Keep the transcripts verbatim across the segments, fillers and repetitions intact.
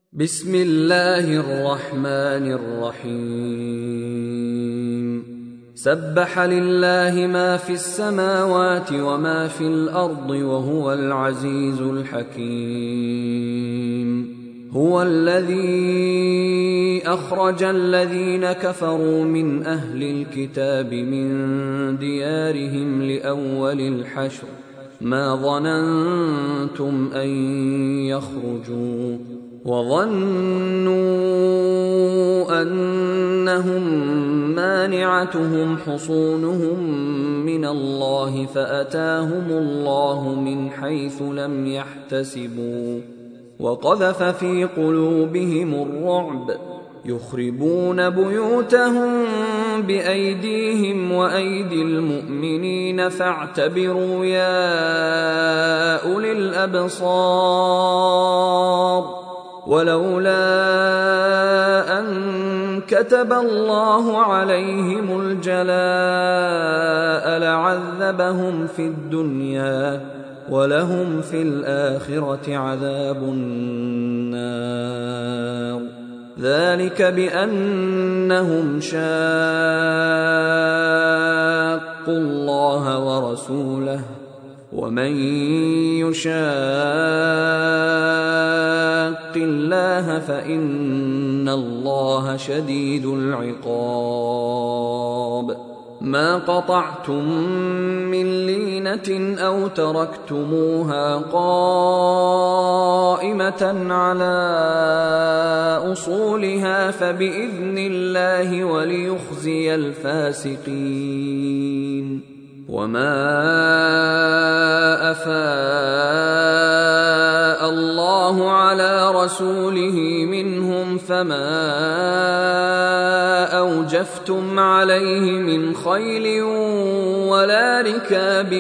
بسم الله الرحمن الرحيم سبح لله ما في السماوات وما في الأرض وهو العزيز الحكيم هو الذي أخرج الذين كفروا من أهل الكتاب من ديارهم لأول الحشر ما ظننتم أن يخرجوا وظنوا أنهم مانعتهم حصونهم من الله فأتاهم الله من حيث لم يحتسبوا وقذف في قلوبهم الرعب يخربون بيوتهم بأيديهم وأيدي المؤمنين فاعتبروا يا أولي الأبصار ولولا أن كتب الله عليهم الجلاء لعذبهم في الدنيا ولهم في الآخرة عذاب النار ذلك بأنهم شاقوا الله ورسوله ومن يشاق الله فإن الله شديد العقاب ما قطعتم من لينة أو تركتموها قائمة على أصولها فبإذن الله وليخزي الفاسقين وما أفاء الله على رسوله منهم فما أوجفتم عليه من خيل ولا ركاب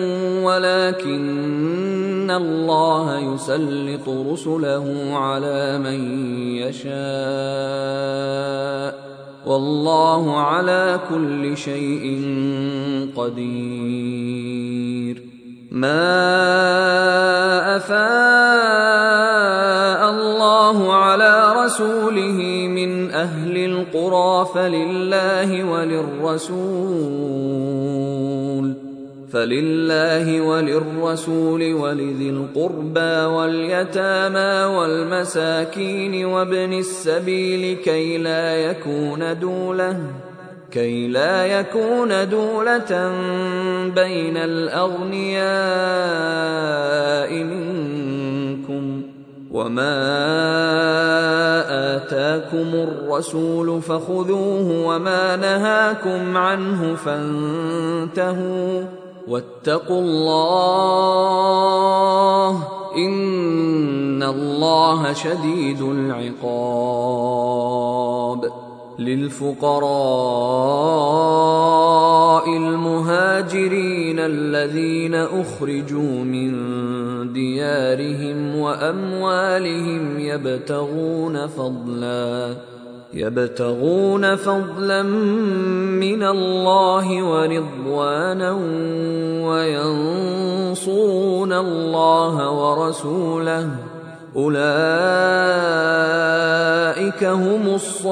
ولكن الله يسلط رسله على من يشاء والله على كل شيء قدير ما أفاء الله على رسوله من أهل القرى فلله وللرسول فلله وللرسول ولذي القربى واليتامى والمساكين وابن السبيل كي لا يكون دولة كي لا يكون دولة بين الأغنياء منكم وما آتاكم الرسول فخذوه وما نهاكم عنه فانتهوا واتقوا الله إن الله شديد العقاب للفقراء المهاجرين الذين أخرجوا من ديارهم وأموالهم يبتغون فضلا يبتغون فضلا من الله ورضوانا وينصرون الله ورسوله أولئك هم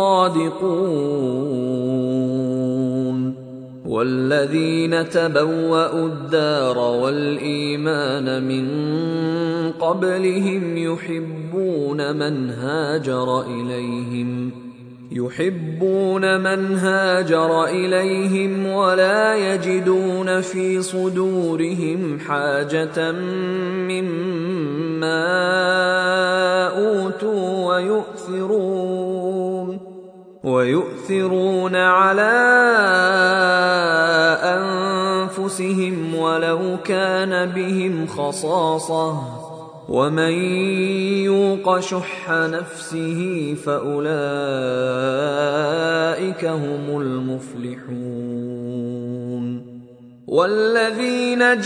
الصادقون والذين تبوأوا الدار والإيمان من قبلهم يحبون من هاجر إليهم يحبون من هاجر إليهم ولا يجدون في صدورهم حاجة مما أوتوا ويؤثرون ويؤثرون على أنفسهم ولو كان بهم خصاصة ومن يوق شح نفسه فأولئك هم المفلحون والذين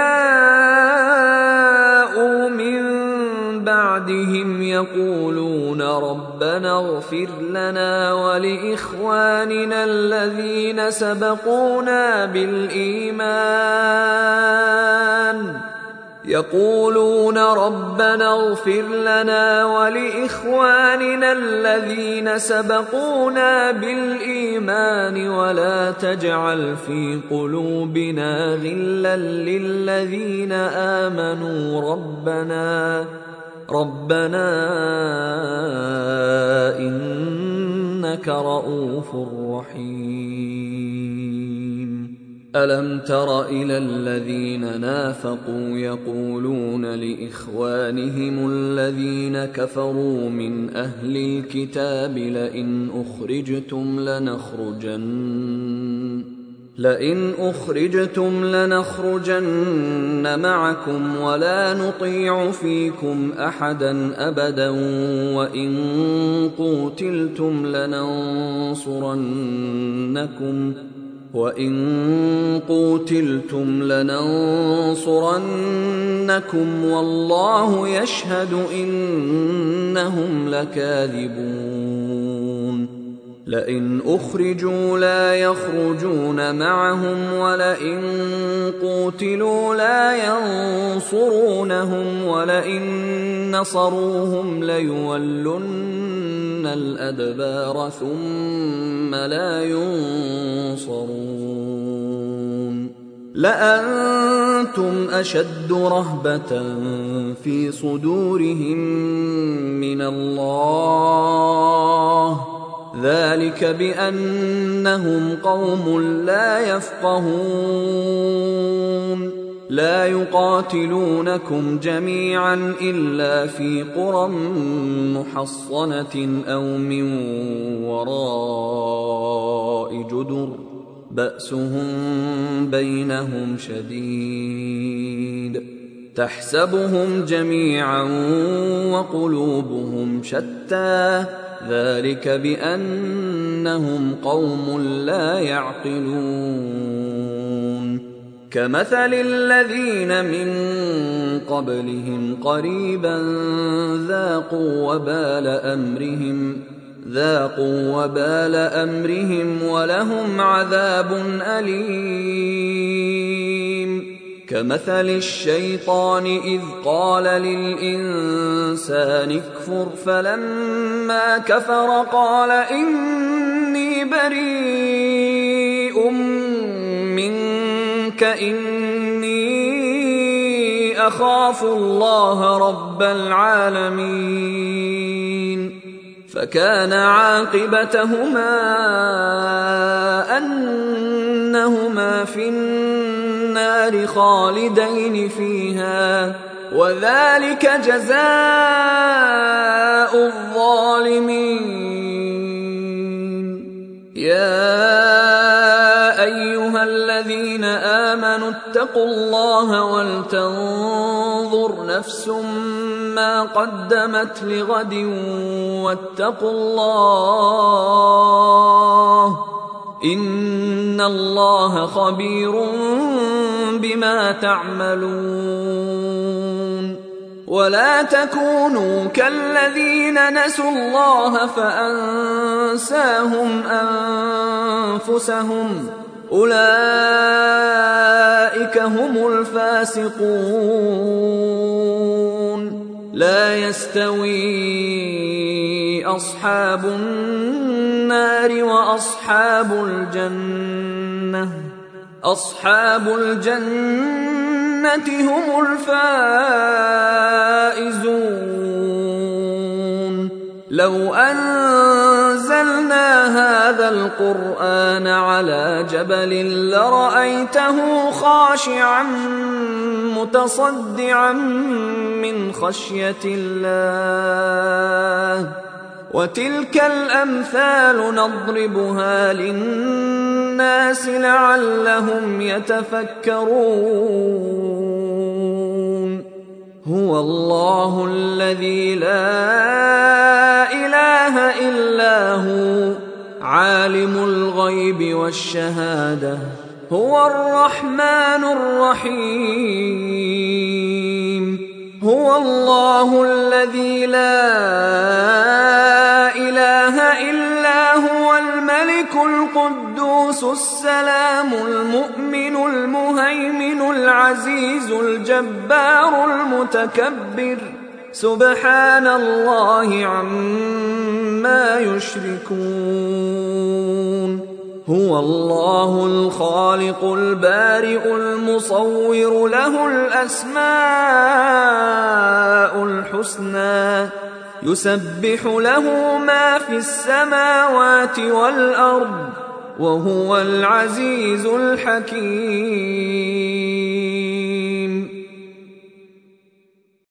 جاءوا من بعدهم يقولون ربنا اغفر لنا ولإخواننا الذين سبقونا بالإيمان يقولون ربنا اغفر لنا ولإخواننا الذين سبقونا بالإيمان ولا تجعل في قلوبنا غلا للذين آمنوا ربنا ربنا إنك رؤوف رحيم. ألم تر إلى الذين نافقوا يقولون لإخوانهم الذين كفروا من أهل الكتاب لئن أخرجتم لنخرجن لئن أخرجتم لنخرجن معكم ولا نطيع فيكم أحدا أبدا وإن قوتلتم لننصرنكم وإن قوتلتم لننصرنكم والله يشهد إنهم لكاذبون. لئن أخرجوا لا يخرجون معهم ولئن قوتلوا لا ينصرونهم ولئن نصروهم ليولن الأدبار ثم لا ينصرون. لأنتم أشد رهبة في صدورهم من الله ذلك بأنهم قوم لا يفقهون. لا يقاتلونكم جميعا إلا في قرى محصنة أو من وراء جدر بأسهم بينهم شديد تحسبهم جميعا وقلوبهم شتى ذلك بأنهم قوم لا يعقلون. كمثل الذين من قبلهم قريبا ذاقوا وبال أمرهم ذاقوا وبال أمرهم ولهم عذاب أليم. كمثل الشيطان إذ قال للإنسان اكفر فلما كفر قال إني بريء منك إني أخاف الله رب العالمين. فكان عاقبتهما أنهما في النار خالدين فيها وذلك جزاء الظالمين. يا أيها الذين آمنوا اتقوا الله ولتنظر نفس ما قدمت لغد واتقوا الله إن الله خبير بما تعملون. ولا تكونوا كالذين نسوا الله فأنساهم أنفسهم أولئك هم الفاسقون. لا يستوي أصحاب النار وأصحاب الجنة أصحاب الجنة هم الفائزون. لو أنزلنا هذا القرآن على جبل لرأيته خاشعا متصدعا من خشية الله. وتلك الأمثال نضربها للناس لعلهم يتفكرون. هو الله الذي لا إله إلا هو عالم الغيب والشهادة هو الرحمن الرحيم. هو الله الذي لا إله إلا هو الملك القدوس القدوس السلام المؤمن المهيمن العزيز الجبار المتكبر سبحان الله عما يشركون هو الله الخالق البارئ المصور له الأسماء الحسنى يسبح له ما في السماوات والأرض وهو العزيز الحكيم